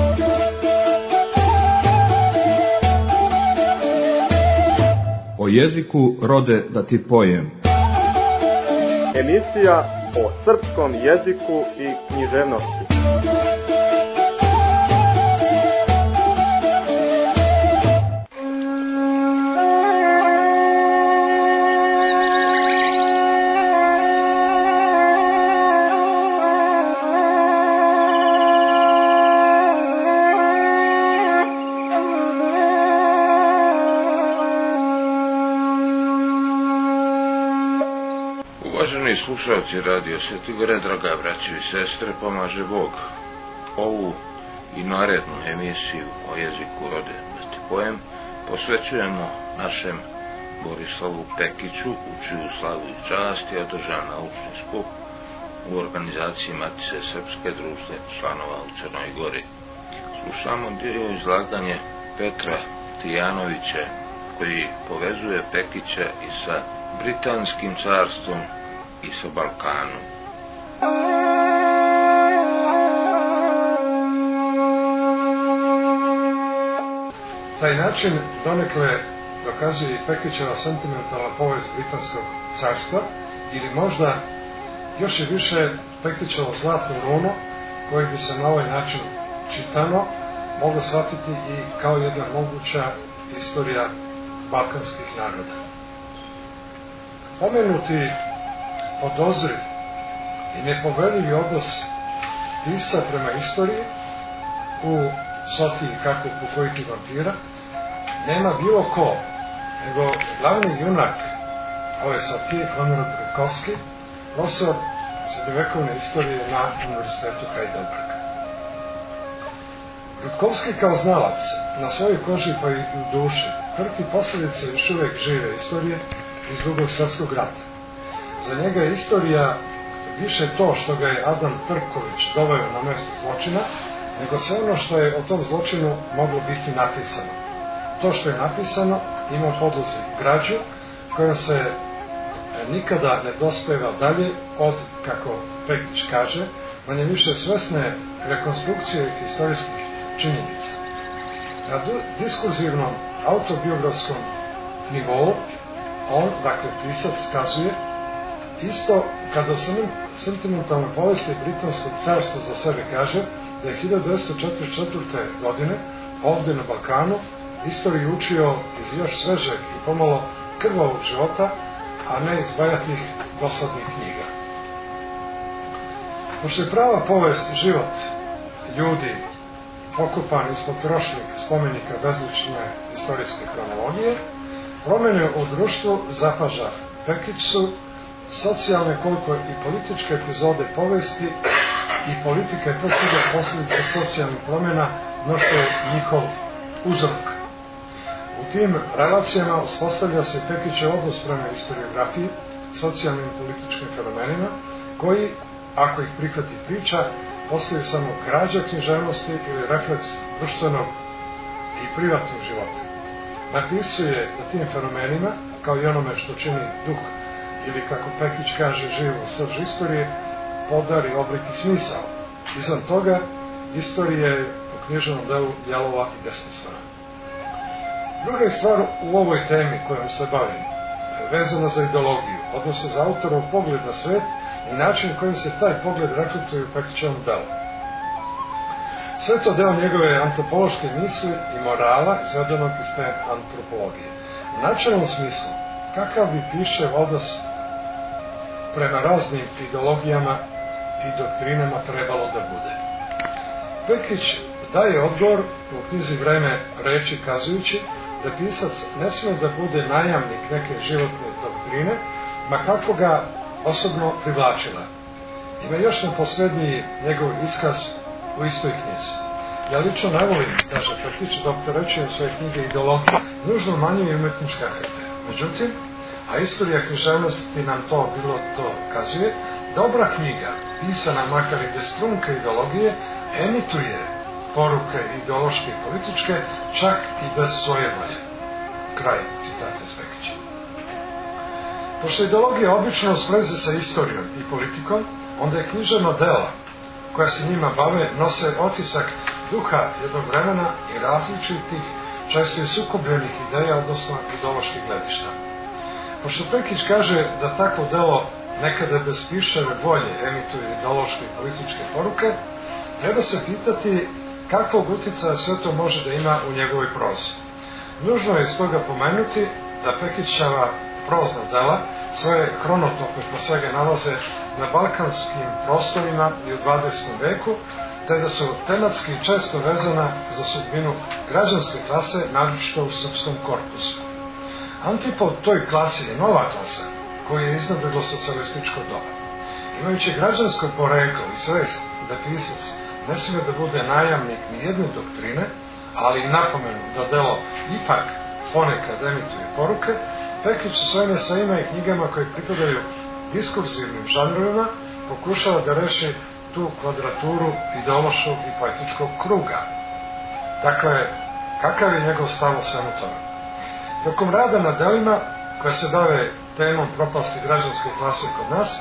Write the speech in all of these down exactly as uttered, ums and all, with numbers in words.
O jeziku rode da ti pojem. Emisija o srpskom jeziku i književnosti. Uvaženi slušalci Radio Sveti Gore, draga braćo i sestre, pomaže Bog. Ovu i narednu emisiju o jeziku rode da ti pojem posvećujemo našem Borislavu Pekiću, u čiju slavu i čast je održan naučni skup u organizaciji Matice Srpske društva članova u Crnoj Gori. Slušamo dio izlaganje Petra Tijanovića, koji povezuje Pekića i sa Britanskim carstvom i sa Balkanom. Taj način donekle dokazuje i Pekićeva sentimentalna povijest Britanskog carstva, ili možda još i više Pekićevo zlatno runo, koje bi se na ovaj način čitano moglo shvatiti i kao jedna moguća istorija balkanskih naroda. Pomenuti podozriv i nepoveljivi odnos pisa prema istoriji u Sotiji kako u Pokojiti vampira nema bilo ko, nego glavni junak ove Sotije, Konrad Rutkovski, profesor srednjovekovne istorije na Univerzitetu Heidelberg. Rutkovski kao znalac na svojoj koži pa i u duši trpi posljedice još uvijek žive istorije iz Drugog svjetskog rata. Za njega je istorija više to što ga je Adam Trković doveo na mjesto zločina, nego sve ono što je o tom zločinu moglo biti napisano. To što je napisano ima u podlozi građu koja se nikada ne dospeva dalje od, kako Pekić kaže, manje više svesne rekonstrukcije historijskih činjenica. Na diskurzivnom autobiografskom nivou on, dakle pisac, skazuje isto kada se sentimentalne povijesti Britanskog carstva za sebe kaže da je hiljadu devetsto četrdeset četvrte. godine ovdje na Balkanu istoriju učio iz još svežeg i pomalo krvavog života, a ne iz bajatih dosadnih knjiga. Pošto je prava povijest život ljudi pokopan ispod trošnih spomenika bezlične istorijske kronologije, promjene u društvu zapaža Pekić su socijalne koliko i političke epizode povijesti i politike predstavlja posljedice socijalnih promjena, no što je njihov uzrok. U tim relacijama uspostavlja se Pekićev odnos prema historiografiji, socijalnim i političkim fenomenima, koji, ako ih prihvati priča, postaju samo građa književnosti ili refleks društvenog i privatnog života. Napisuje na tim fenomenima, kao i onome što čini duh, ili kako Pekić kaže živu srž istorije, podari oblik i smisao. Izvan toga, istorija je u književnom delu jalova i besmislena. Druga je stvar u ovoj temi kojom se bavim, vezana za ideologiju, odnosno za autorov pogled na svet i način kojim se taj pogled reflektuje u Pekićevom delu. Sve to deo njegove antropološke misli i morala izvedenog iz te antropologije. U načelnom smislu, kakav bi piše odnos prema raznim ideologijama i doktrinama trebalo da bude. Pekić daje odgovor u knjizi Vreme reči kazujući da pisac ne smije da bude najamnik neke životne doktrine, ma kako ga osobno privlačila. Ima još neposredniji njegov iskaz u istoj knjizi. Ja lično ne volim, kaže Pekić, dok terećujem svoje knjige ideologije, nužno manje i umetničke akte. Međutim, a istorija književnosti nam to bilo to kazuje, dobra knjiga, pisana makar i bez trunke ideologije, emituje poruke ideološke i političke, čak i bez svoje volje. Kraj citata s Pekića. Pošto ideologija obično spreze sa istorijom i politikom, onda je književno dela koja se njima bave nose otisak duha jednog vremena i različitih, često i sukobljenih ideja, odnosno ideoloških gledišta. Pošto Pekić kaže da takvo delo nekada bez pišave volje emituje ideološke i političke poruke, treba se pitati kakvog utjecaja sve to može da ima u njegovoj prozi. Nužno je stoga pomenuti da Pekićeva prozna dela svoje kronotope po svega nalaze na balkanskim prostorima i u dvadesetom veku, te da su tematski često vezana za sudbinu građanske klase, naročito u srpskom korpusu. Antipod toj klasi je nova klasa, koju je iznadrilo socijalističko doba. Imajući građansko poreklo i svest da pisac ne smije da bude najamnik ni jedne doktrine, ali i napomenu da delo ipak ponekad emituje poruke, Pekić u svojim esejima i knjigama koje pripadaju diskurzivnim žanrovima pokušava da reši tu kvadraturu ideološkog i poetičkog kruga. Dakle, kakav je njegov stav o svemu tome? Tokom rada na delima koje se bave temom propasti građanske klase kod nas,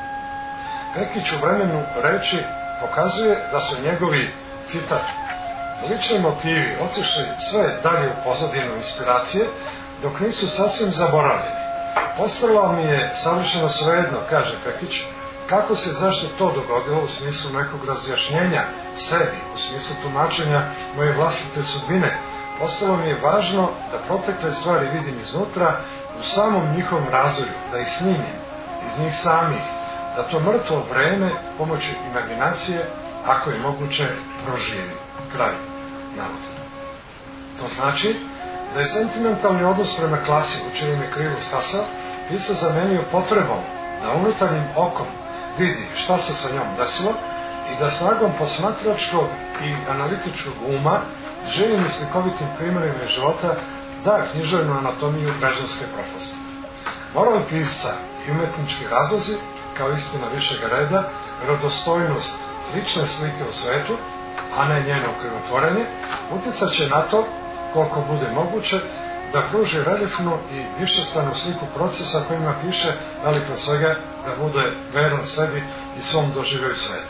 Pekić u vremenu reči pokazuje da su njegovi, citat, lični motivi otišli sve dalje u pozadinu inspiracije, dok nisu sasvim zaboravljeni. Postalo mi je savršeno svejedno, kaže Pekić, kako se zašto to dogodilo u smislu nekog razjašnjenja sebi, u smislu tumačenja moje vlastite sudbine. Postalo mi je važno da protekle stvari vidim iznutra, u samom njihovom razvoju, da ih snimim, iz njih samih, da to mrtvo vreme pomoću imaginacije, ako je moguće, proživi. Kraj navoda. To znači da je sentimentalni odnos prema klasi u čijem je krilu stasao pisac zamenio potrebom da unutarnjim okom vidi šta se sa njom desilo i da snagom posmatračkog i analitičkog uma, živim i slikovitim primjerima iz života da književnu anatomiju građanske propasti. Moral pisca i umetnički razlozi, kao istina višeg reda, vjerodostojnost lične slike u svetu, a ne njeno krivotvorenje, utjecat će na to, koliko bude moguće, da pruži reljefnu i višestranu sliku procesa kojima piše, ali pre svega da bude veran sebi i svom doživljaju sveta.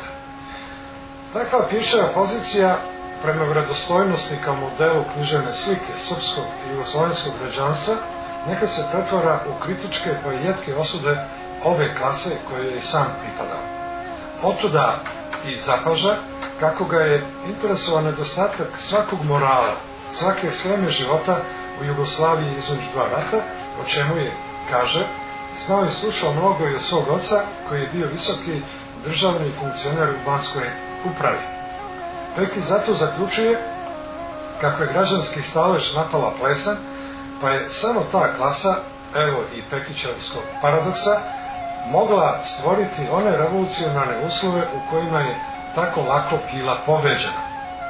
Takva piševa pozicija prema vredostojnosti kao modelu književne slike srpskog i jugoslovenskog građanstva neka se pretvara u kritičke pa i jetke osude ove klase koje je i sam pripadao. Otuda i zapaža kako ga je interesovan nedostatak svakog morala, svake sheme života u Jugoslaviji između dva rata, o čemu je, kaže, znao i slušao mnogo i od svog oca, koji je bio visoki državni funkcioner u Banskoj upravi. Pekić zato zaključuje kako je građanski stalež napala plesan, pa je samo ta klasa, evo i Pekićevskog paradoksa, mogla stvoriti one revolucionarne uslove u kojima je tako lako bila pobeđena.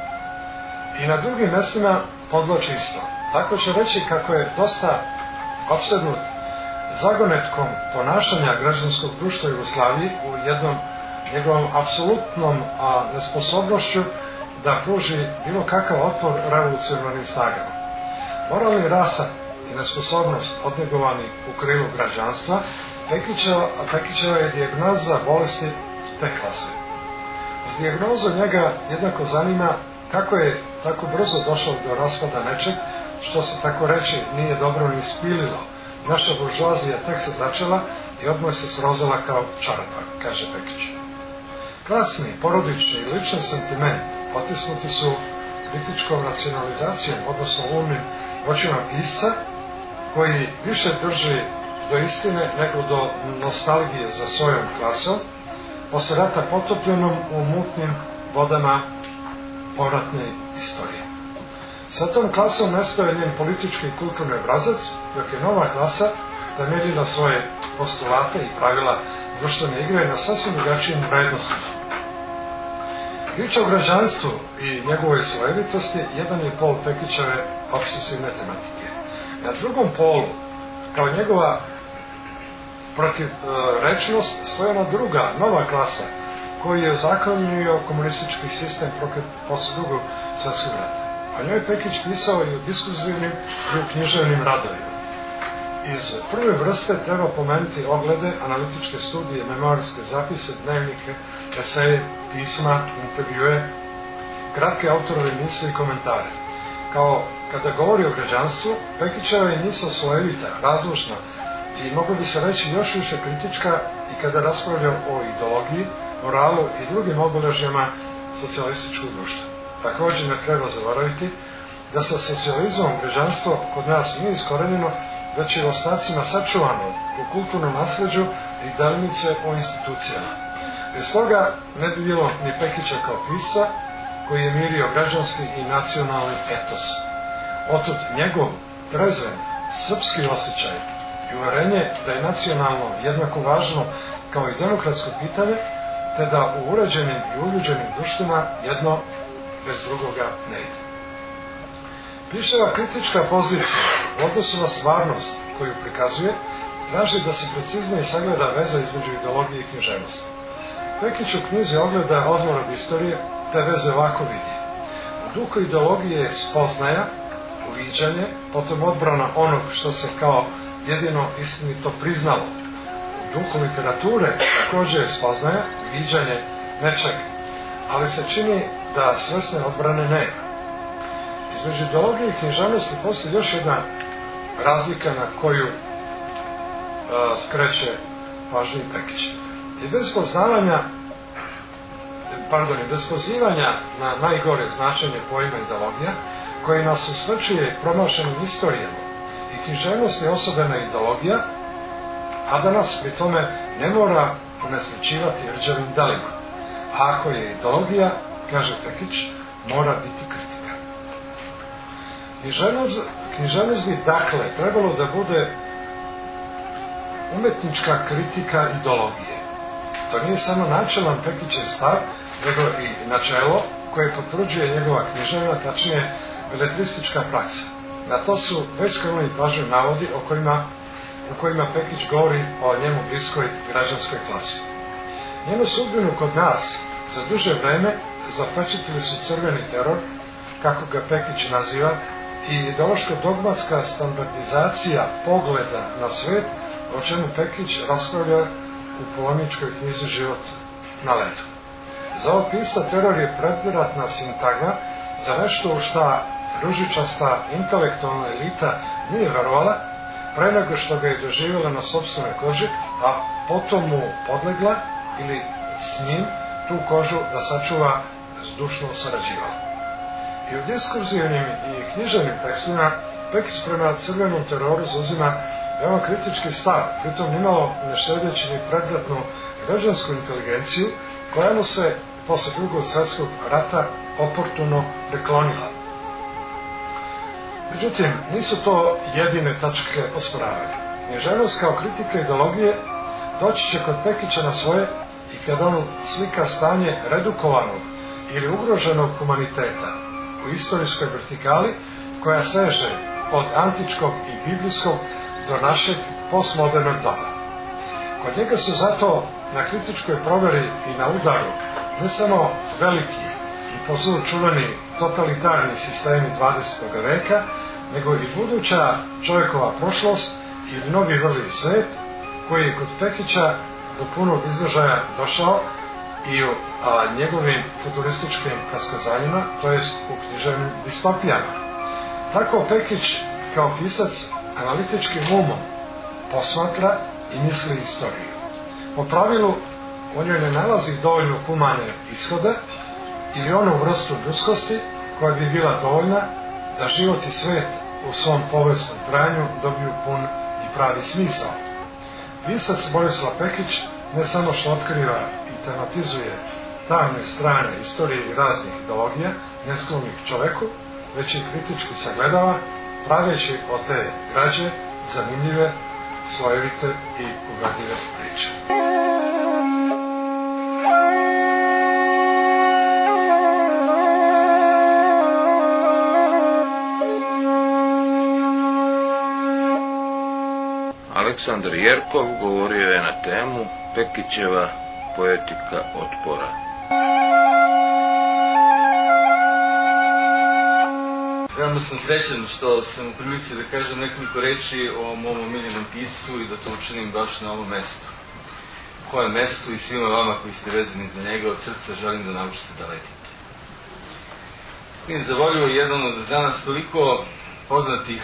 I na drugim mjestima podloči isto. Tako će reći kako je dosta opsednut zagonetkom ponašanja građanskog društva Jugoslaviji u jednom njegovom apsolutnom a, nesposobnošću da pruži bilo kakav otpor revolucionarnim snagama. Moralni rasad i nesposobnost odnjegovani u krilu građanstva Pekićeva, Pekićeva je dijagnoza bolesti te klase. Uz dijagnozu njega jednako zanima kako je tako brzo došlo do raspada nečeg, što se tako reći nije dobro ni spililo. Naša buržoazija tek se začela i odmah se srozala kao čarapa, kaže Pekić. Klasni, porodični i lični sentiment potisnuti su kritičkom racionalizacijom, odnosno umnim očima pisca, koji više drži do istine nego do nostalgije za svojom klasom, posle rata potopljenom u mutnim vodama povratne istorije. Sa tom klasom nestao je njen politički i kulturni obrazac, dok je nova klasa temeljila svoje postulate i pravila društvene igre na sasvim drugačijim vrednostima. Priča o građanstvu i njegovoj slojevitosti jedan je pol Pekićeve obsesivne tematike. Na drugom polu, kao njegova protivrečnost, stoje ona druga, nova klasa, koji je ozakonio komunistički sistem posle drugog svjetskog rata. O njoj Pekić pisao i u diskurzivnim i u književnim radovima. Iz prve vrste treba pomenuti oglede, analitičke studije, memoarske zapise, dnevnike, eseje, pisma, intervjue, kratke autorove misli i komentare. Kao kada govori o građanstvu, Pekićeva je misao slojevita, razlučna i moglo bi se reći još više kritička i kada raspravlja o ideologiji, moralu i drugim obilježjima socijalističkog društva. Također ne treba zaboraviti da sa socijalizmom građanstvo kod nas nije iskorenjeno, već je u ostacima sačuvano u kulturnom nasljeđu i delimice o institucijama. Bez toga ne bi bilo ni Pekića kao pisca koji je mirio građanski i nacionalni etos. Otud njegov trezven srpski osjećaj i uverenje da je nacionalno jednako važno kao i demokratsko pitanje, te da u uređenim i uljuđenim društvima jedno bez drugoga ne ide. Piševa kritička pozicija u odnosu na stvarnost koju prikazuje traži da se preciznije sagleda veza između ideologije i književnosti. Pekić u knjizi ogleda odmor od istorije te veze ovako vidi. U duhu ideologije je spoznaja, uviđanje, potom odbrana onog što se kao jedino istinito priznalo. U duhu literature također je spoznaja, uviđanje nečeg, ali se čini da svesne odbrane nema. Između ideologije i književnosti postoji još jedna razlika na koju a, skreće pažnju Pekić. I bez poznavanja, pardon, i bez pozivanja na najgore značenje pojma ideologija, koji nas usvrćuje promašenim istorijama i književnost je osobena ideologija, a da nas pri tome ne mora unesrećivati rđavim delima. A ako je ideologija, kaže Pekić, mora biti kritika. Književnost, književnost bi dakle trebalo da bude umetnička kritika ideologije. To nije samo načelan Pekićev stav, nego i načelo koje potvrđuje njegova književna, tačnije beletristička praksa. Na to su već krenuli pažnju navodi o kojima, u kojima Pekić govori o njemu bliskoj građanskoj klasi. Njenu sudbinu kod nas za duže vreme zapečatili su crveni teror, kako ga Pekić naziva, i ideološko-dogmatska standardizacija pogleda na svet, o čemu Pekić raspravlja u polemičkoj knjizi Život na ledu. Za ovog pisa teror je predviratna sintagma za nešto u šta ružičasta intelektualna elita nije verovala, pre nego što ga je doživjela na sopstvenoj koži, a potom mu podlegla ili s njim tu kožu da sačuva zdušno sarađivala. I u diskurzivnim i književnim tekstima Pekić prema crvenom teroru zauzima veoma kritički stav, pritom nimalo ne štedeći ni predratnu građansku inteligenciju koja mu se posle drugog svjetskog rata oportuno preklonila. Međutim, nisu to jedine tačke osporavanja. Književnost kao kritika ideologije doći će kod Pekića na svoje i kada on slika stanje redukovanog ili ugroženog humaniteta u istorijskoj vertikali koja seže od antičkog i biblijskog do našeg postmodernog doba. Kod njega su zato na kritičkoj proveri i na udaru ne samo veliki i po zlu čuveni totalitarni sistemi dvadesetog veka, nego i buduća čovjekova prošlost ili novi vrli svet koji je kod Pekića do punog izražaja došao i u a, njegovim futurističkim kaskazanjima, to jest u književnim distopijama. Tako Pekić kao pisac analitičkim umom posmatra i misli istoriju. Po pravilu, u njoj ne nalazi dovoljno humane ishode ili onu vrstu ljudskosti koja bi bila dovoljna da život i svet u svom povijesnom trajanju dobiju pun i pravi smisao. Pisac Borislav Pekić ne samo što otkriva i tematizuje tamne strane istorije i raznih ideologija nesklonih čoveku, već i kritički sagledava, praveći od te građe zanimljive, slojevite i ugadljive priče. Aleksandar Jerkov govorio je na temu Pekićeva poetika otpora. veoma sam srećan što sam u prilici da kažem nekoliko reči o mom omiljenom piscu i da to učinim baš na ovom mestu. Koje mesto i svima vama koji ste vezani za njega od srca želim da naučite da letite. Stin za volju je jedan od danas toliko poznatih,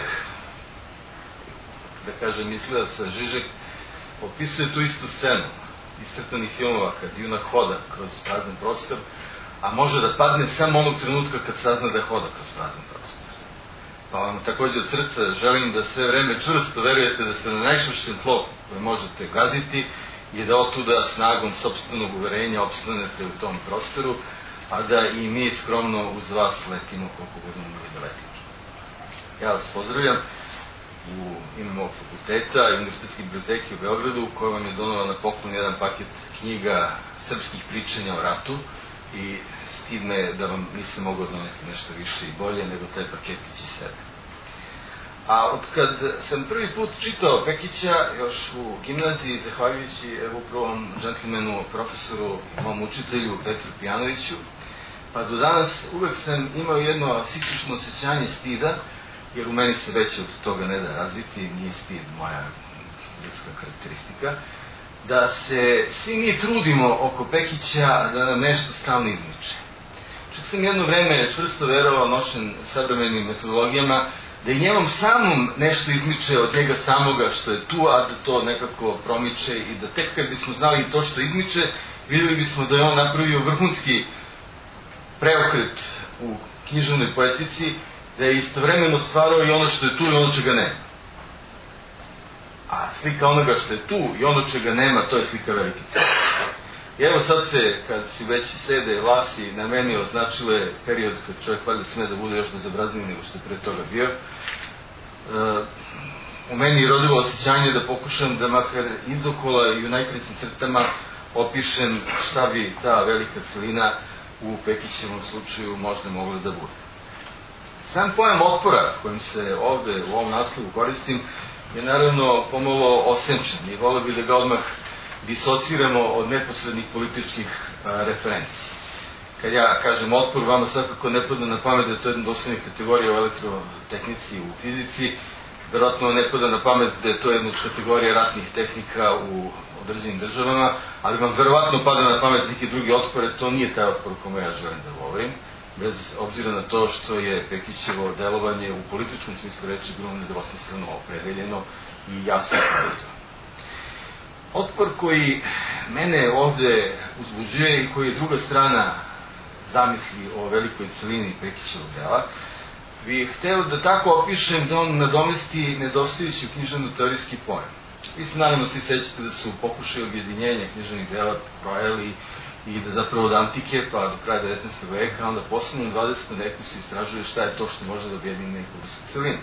da kažem, mislilaca. Žižek opisuje tu istu scenu iz crtanih filmova kad junak hoda kroz prazan prostor, a može da padne samo onog trenutka kad sazna da hoda kroz prazan prostor. Pa vam takođe od srca želim da sve vreme čvrsto verujete da ste na najčvršćem tlu koje možete gaziti i da otuda snagom sopstvenog uverenja opstanete u tom prostoru, a da i mi skromno uz vas letimo koliko budemo mogli da letimo. Ja vas pozdravljam u ime mog fakulteta i Univerzitetske biblioteke u Beogradu, koja vam je donela na poklon jedan paket knjiga srpskih pričanja o ratu i stid me da vam nisam mogao doneti nešto više i bolje nego taj paketić iz sebe. A od kad sam prvi put čitao Pekića, još u gimnaziji, zahvaljujući evo upravo ovom džentlmenu, profesoru i mom učitelju Petru Pijanoviću, pa do danas uvek sam imao jedno sikično osjećanje stida, jer u meni se već od toga ne da razviti, nije stid moja ljudska karakteristika, da se svi mi trudimo oko Pekića da nam nešto stalno izmiče. Čak sam jedno vreme čvrsto verovao, nošen savremenim metodologijama, da i njenom samom nešto izmiče od njega samoga što je tu, a da to nekako promiče i da tek kad bismo znali to što izmiče, videli bismo da je on napravio vrhunski preokret u književnoj poetici, da je istovremeno stvarao i ono što je tu i ono čega nema. A slika onoga što je tu i ono čega nema, to je slika velike knjige. I evo sad se, kad si već sede vlasi na meni, označile period kad čovjek valjda sme da bude još bezobrazniji nego što je pre toga bio, uh, u meni je rodilo osjećanje da pokušam da makar izokola i u najkraćim crtama opišem šta bi ta velika celina u Pekićevom slučaju možda mogla da bude. Sam pojam otpora kojim se ovde u ovom naslovu koristim je naravno pomalo osenčen i volio bih da ga odmah disociramo od neposrednih političkih a, referenci. Kad ja kažem otpor, vama svakako ne pada na pamet da je to jedna dosledna kategorija u elektrotehnici, u fizici, verovatno ne pada na pamet da je to jedna kategorija ratnih tehnika u određenim državama, ali vam verovatno pada na pamet neki drugi otpore, to nije taj otpor kome ja želim da govorim, bez obzira na to što je Pekićevo delovanje u političkom smislu reči bilo nedvosmisleno opredeljeno i jasno opredeljeno. Otpor koji mene ovde uzbuđuje i koji je druga strana zamisli o velikoj celini Pekićevog dela, bih hteo da tako opišem da on nadomesti nedostajući književno-teorijski pojam. Vi se naravno svi sećate da su pokušaj objedinjenja književnih dela projeli i da zapravo od antike pa do kraja devetnaestog veka, onda posebno u dvadesetom veku se istražuje šta je to što može da objedini neku vrstu celine.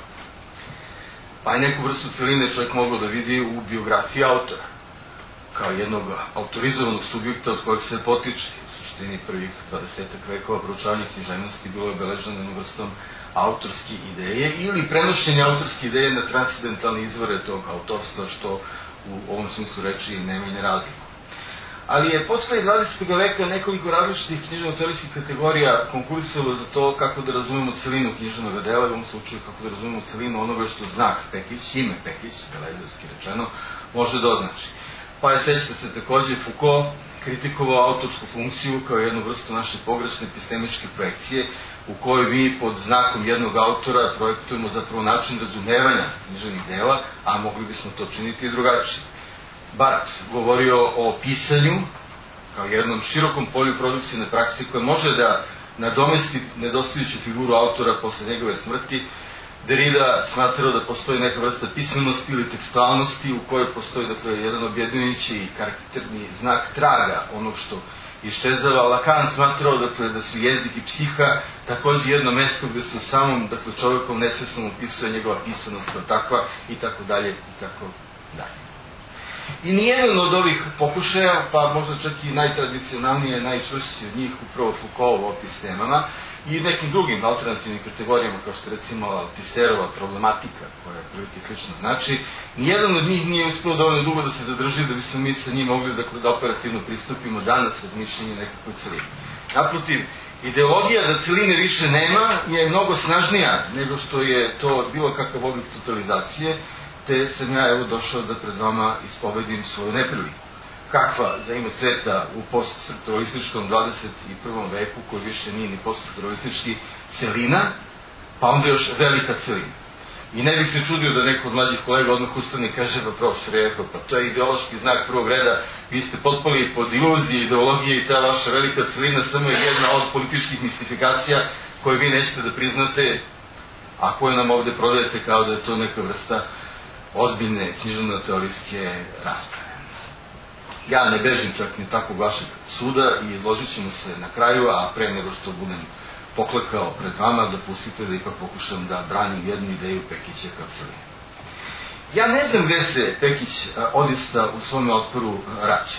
Pa je neku vrstu celine čovjek mogao da vidi u biografiji autora, kao jednog autorizovanog subjekta od kojeg se potiče. U suštini prvih dvadesetak vekova proučavanje književnosti bilo je obeleženo jednom vrstom autorske ideje ili prenošenje autorske ideje na transcendentalne izvore tog autorstva, što u ovom smislu reči nema i ne razliku. Ali je potkraj dvadesetog veka nekoliko različitih književno-teorijskih kategorija konkurisalo za to kako da razumemo celinu književnog dela, u ovom slučaju kako da razumemo celinu onoga što znak Pekić, ime Pekić, belezovski rečeno, može da označi. Pa je, sećate se, takođe Foucault kritikovao autorsku funkciju kao jednu vrstu naše pogrešne epistemičke projekcije u kojoj mi pod znakom jednog autora projektujemo zapravo način razumevanja književnih dela, a mogli bismo to činiti i drugačije. Barth govorio o pisanju kao jednom širokom polju produkcijne prakse koja može da nadomesti nedostajuću figuru autora posle njegove smrti. Derrida smatrao da postoji neka vrsta pismenosti ili tekstualnosti u kojoj postoji, dakle, jedan objedinjujući i karakterni znak traga onog što iščezava. Lacan smatrao, dakle, da su jezik i psiha takođe jedno mesto gde se u samom, dakle, čovjekom nesvesnom upisuje njegova pisanost kao takva i tako dalje i tako dalje. I nijedan od ovih pokušaja, pa možda čak i najtradicionalnije, najčvršći od njih, upravo Foucault opis temama i nekim drugim alternativnim kategorijama, kao što recimo Altiserova problematika, koja prilike slično znači, nijedan od njih nije uspeo dovoljno dugo da se zadrži da bismo mi sa njim mogli, dakle, da operativno pristupimo danas razmišljenju nekakvoj celini. Naprotiv, ideologija da celine više nema je mnogo snažnija nego što je to bilo kakav oblik totalizacije, te sam ja evo došao da pred vama ispovedim svoju nepriliku. Kakva za ime sveta u poststrukturalističkom dvadeset prvom veku, koji više nije ni poststrukturalistički, celina, pa onda još velika celina. I ne bih se čudio da neko od mlađih kolega odmah ustane i kaže, pa profesor je rekao, pa to je ideološki znak prvog reda, vi ste potpali pod iluzije, ideologije i ta vaša velika celina samo je jedna od političkih mistifikacija koje vi nećete da priznate, a koje nam ovde prodajete kao da je to neka vrsta ozbiljne književno-teorijske rasprave. Ja ne bežim čak ni takvog vašeg suda i izložit ćemo se na kraju, a pre nego što budem poklekao pred vama, da pustite da ipak pokušam da branim jednu ideju Pekića kao celine. Ja ne znam gde se Pekić odista u svome otporu rađa.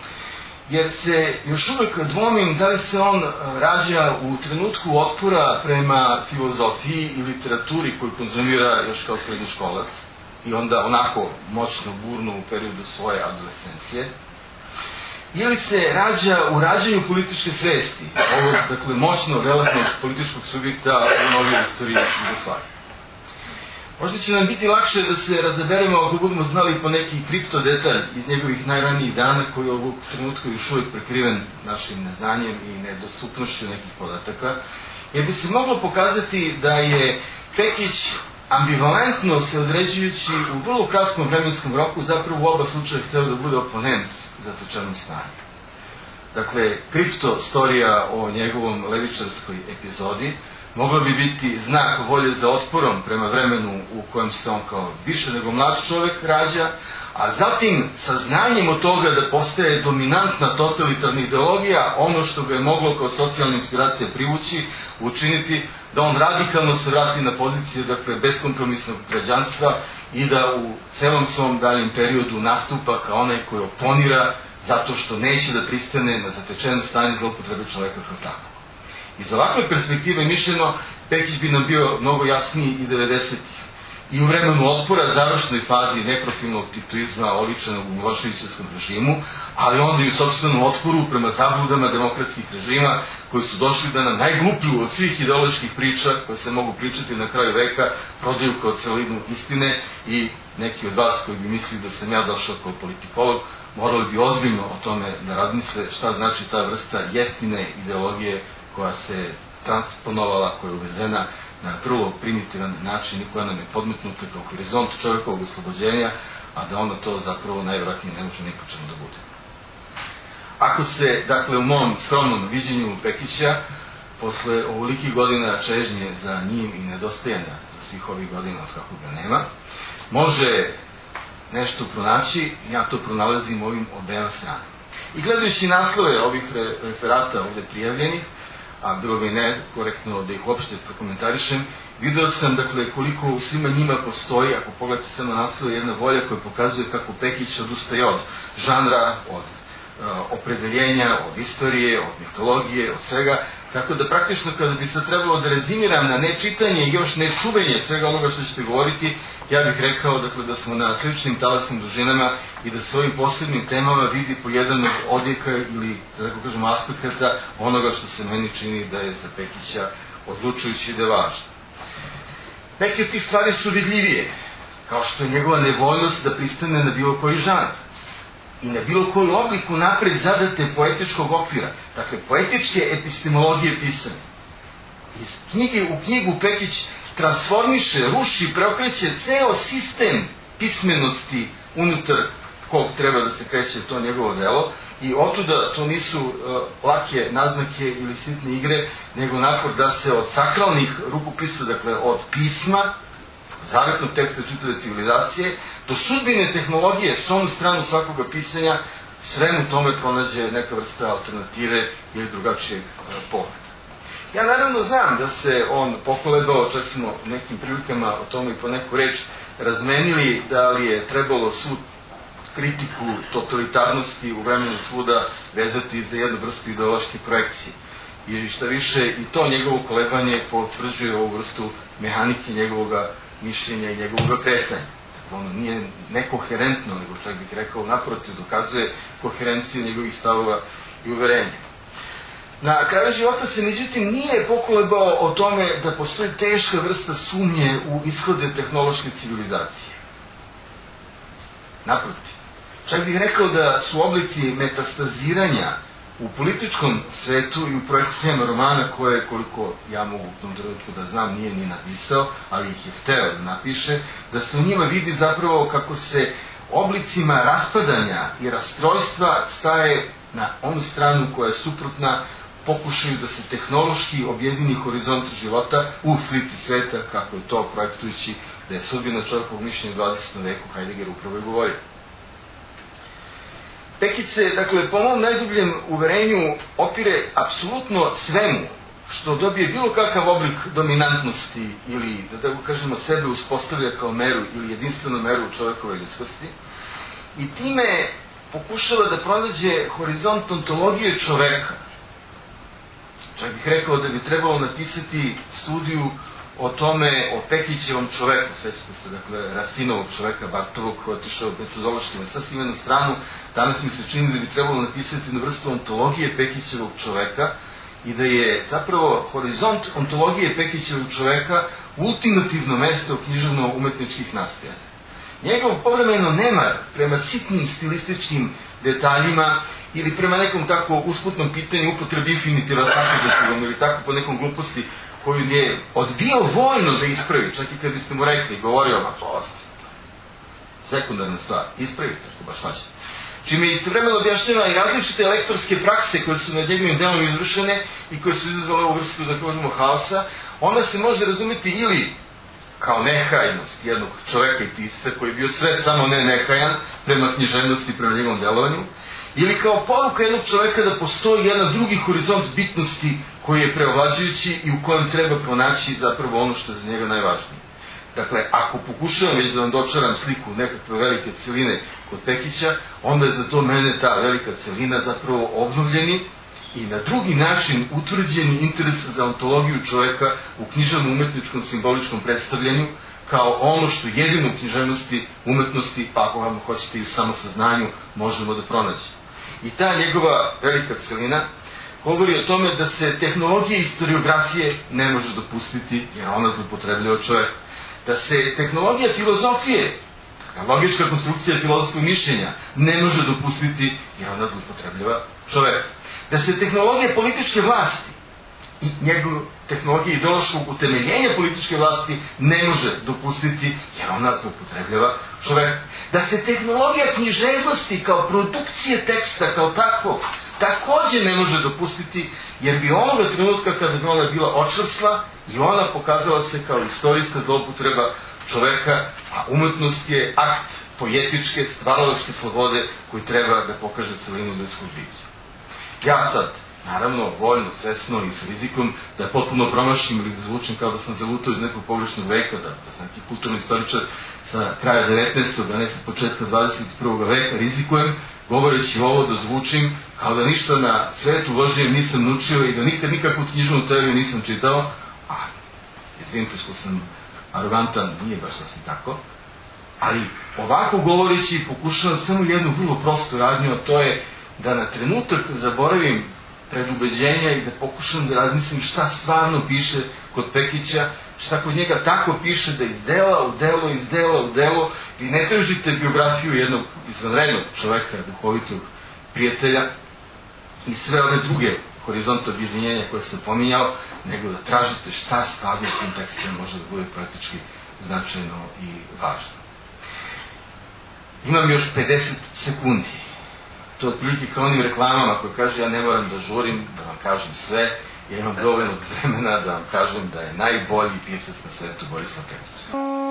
Jer se još uvek dvomim da li se on rađa u trenutku otpora prema filozofiji i literaturi koju konzumira još kao srednjoškolac i onda onako moćno, burno u periodu svoje adolescencije, ili se rađa u rađanju političke svesti, ovog, dakle, moćno, relatnog političkog subjekta u novijoj istoriji Jugoslavije. Možda će nam biti lakše da se razaberemo ako budemo znali po neki kripto detalj iz njegovih najranijih dana, koji je ovog trenutka još uvijek prekriven našim neznanjem i nedostupnošću nekih podataka, jer bi se moglo pokazati da je Pekić ambivalentno se određujući u vrlo kratkom vremenskom roku zapravo u oba slučaja hteo da bude oponent zatečenom stanju. Dakle, kripto storija o njegovom levičarskoj epizodi mogla bi biti znak volje za otporom prema vremenu u kojem se on kao više nego mlad čovek rađa, a zatim saznanjem od toga da postaje dominantna totalitarna ideologija, ono što ga je moglo kao socijalna inspiracija privući, učiniti da on radikalno se vrati na pozicije, dakle, beskompromisnog građanstva i da u celom svom daljem periodu nastupa kao onaj koji oponira zato što neće da pristane na zatečeno stanje zloupotrebe čoveka kao tako. Iz ovakve perspektive mišljeno, Pekić bi nam bio mnogo jasniji i devedesetih. I u vremenu otpora, završnoj fazi neprofilnog titoizma oličenog u Miloševićevskom režimu, ali onda i u sopstvenom otporu prema zabludama demokratskih režima koji su došli da na najgluplju od svih ideoloških priča koje se mogu pričati na kraju veka prodaju kao celinu istine i neki od vas koji bi mislili da sam ja došao kao politikolog morali bi ozbiljno o tome da razmisle šta znači ta vrsta jeftine ideologije koja se transponovala, koja je uvezena na vrlo primitivan način i koja nam je podmetnuta kao horizont čovjekovog oslobođenja, a da onda to zapravo najvjerojatnije ne može nikad čemu da bude. Ako se, dakle, u mom skromnom viđenju Pekića, posle ovolikih godina čežnje za njim i nedostajanja za svih ovih godina od kako ga nema, može nešto pronaći, ja to pronalazim ovim obema strana. I gledajući naslove ovih referata ovde prijavljenih, a bilo bi nekorektno da ih uopšte prokomentarišem, video sam, dakle, koliko u svima njima postoji, ako pogledate samo naslove, jedna volja koja pokazuje kako Pekić odustaje od žanra, od uh, opredeljenja, od istorije, od mitologije, od svega, tako da praktično kada bi se trebalo da rezimiram na nečitanje i još nečuvenje svega onoga što ćete govoriti, ja bih rekao, dakle, da smo na sličnim talasnim dužinama i da se ovim posebnim temama vidi po jedan od odjeka ili, da tako kažemo, aspekata onoga što se meni čini da je za Pekića odlučujući i da je važno. Neke od tih stvari su vidljivije, kao što je njegova nevoljnost da pristane na bilo koji žanr i na bilo koju obliku napred zadate poetičkog okvira, dakle, poetičke epistemologije pisanja. Iz knjige u knjigu Pekić transformiše, ruši, preokreće ceo sistem pismenosti unutar kog treba da se kreće to njegovo delo i otuda to nisu uh, lake naznake ili sitne igre, nego napor da se od sakralnih rukopisa, dakle od pisma, zavetnog teksta čitave civilizacije, do sudbine tehnologije, s onu stranu svakoga pisanja, svemu tome pronađe neka vrsta alternative ili drugačijeg uh, pogleda. Ja naravno znam da se on pokolebao, čak smo u nekim prilikama o tome i po neku reč razmenili, da li je trebalo svu kritiku totalitarnosti u vremenu svuda vezati za jednu vrstu ideološke projekcije. I šta više, i to njegovo kolebanje potvrđuje ovu vrstu mehanike njegovog mišljenja i njegovog kretanja. Dakle, ono nije nekoherentno, nego čak bih rekao naprotiv, dokazuje koherenciju njegovih stavova i uverenja. Na kraju života se međutim nije pokolebao o tome da postoji teška vrsta sumnje u ishode tehnološke civilizacije. Naprotiv, čak bih rekao da su oblici metastaziranja u političkom svetu i u projekcijama romana koje, koliko ja mogu u tom trenutku da znam, nije ni napisao, ali ih je hteo da napiše, da se u njima vidi zapravo kako se oblicima raspadanja i rastrojstva staje na onu stranu koja je suprotna pokušaju da se tehnološki objedini horizont života u slici sveta, kako je to projektujući da je sudbina čovjekovog mišljenja u dvadesetom veku Heidegger upravo i govorio. Pekić se, dakle, po mom najdubljem uverenju opire apsolutno svemu što dobije bilo kakav oblik dominantnosti ili, da tako kažemo, sebe uspostavlja kao meru ili jedinstvenu meru čovjekove ljudskosti i time pokušava da pronađe horizont ontologije čoveka. Čak bih rekao da bi trebalo napisati studiju o tome, o Pekićevom čoveku, sećate se, dakle, Rasinovog čoveka, Bartovog, koji je otišao metodološki na sasvim jednu stranu. Danas mi se čini da bi trebalo napisati jednu vrstu ontologije Pekićevog čoveka i da je zapravo horizont ontologije Pekićevog čoveka ultimativno mesto književno-umetničkih nastajanja. Njegov povremeno nemar prema sitnim stilističkim detaljima ili prema nekom tako usputnom pitanju upotrebi infinitiva sakuzativom ili tako po nekom gluposti koju je odbio voljno da ispravi, čak i kad biste mu rekli, govorio, ma prosti, sekundarna stvar, ispravi, tako baš hoće. Čime je istovremeno objašnjava i različite lektorske prakse koje su nad njegovim delom izvršene i koje su izazvale ovu vrstu, da kažemo, haosa, ona se može razumeti ili kao nehajnost jednog čoveka i pisca koji je bio sve samo ne nehajan prema književnosti i prema njegovom delovanju, ili kao poruka jednog čoveka da postoji jedan drugi horizont bitnosti koji je preovlađujući i u kojem treba pronaći zapravo ono što je za njega najvažnije. Dakle, ako pokušavam već da vam dočaram sliku nekakve velike celine kod Pekića, onda je za to mene ta velika celina zapravo obnovljeni i na drugi način utvrđeni interes za ontologiju čoveka u književnom umetničkom simboličkom predstavljanju kao ono što jedino u književnosti, umetnosti, pa ako vam hoćete i u samosaznanju, možemo da pronađemo. I ta njegova velika celina govori o tome da se tehnologija historiografije ne može dopustiti jer ona zloupotrebljava čoveka. Da se tehnologija filozofije, logička konstrukcija filozofskog mišljenja, ne može dopustiti jer ona zloupotrebljava čoveka. Da se tehnologija političke vlasti i njegov tehnologija ideološkog utemeljenja političke vlasti ne može dopustiti jer ona zloupotrebljava čoveka. Da se tehnologija književnosti kao produkcije teksta kao takvog takođe ne može dopustiti jer bi onoga trenutka kada bi ona bila očvrsla i ona pokazala se kao istorijska zloupotreba čoveka, a umetnost je akt poetičke, stvaralačke slobode koji treba da pokaže celinu ljudskog bića. Ja sad, naravno, voljno, svesno i s rizikom da potpuno promašim ili da zvučim kao da sam zalutao iz nekog pogrešnog veka, da, da sam neki kulturni istoričar sa kraja devetnaestog. a ne sa početka dvadeset prvog veka, rizikujem, govoreći ovo da zvučim kao da ništa na svetu Božijem nisam naučio i da nikad nikakvu knjižnu teoriju nisam čitao, a izvinite što sam arogantan, nije baš sasvim tako, ali ovako govoreći pokušavam samo jednu vrlo prostu radnju, a to je da na trenutak zaboravim predubeđenja i da pokušam da razmislim šta stvarno piše kod Pekića, šta kod njega tako piše da iz dela u delo, iz dela u delo, vi ne tražite biografiju jednog izvanrednog čoveka, duhovitog prijatelja i sve ove druge horizonte objedinjenja koje sam pominjao, nego da tražite šta stvarno u tim tekstima može da bude poetički značajno i važno. Imam još pedeset sekundi. To je otprilike kao onim reklamama koje kaže ja ne moram da žurim, da vam kažem sve, ja imam dovoljno vremena da vam kažem da je najbolji pisac na svetu Borislav Pekić.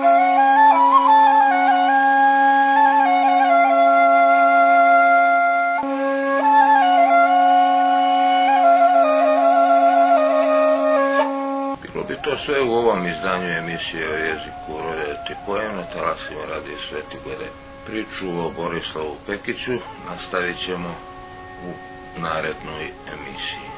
Bilo bi to sve u ovom izdanju emisije o jeziku rode ti pojem na talasima Radio Sveti Gode. Priču o Borislavu Pekiću nastavit ćemo u narednoj emisiji.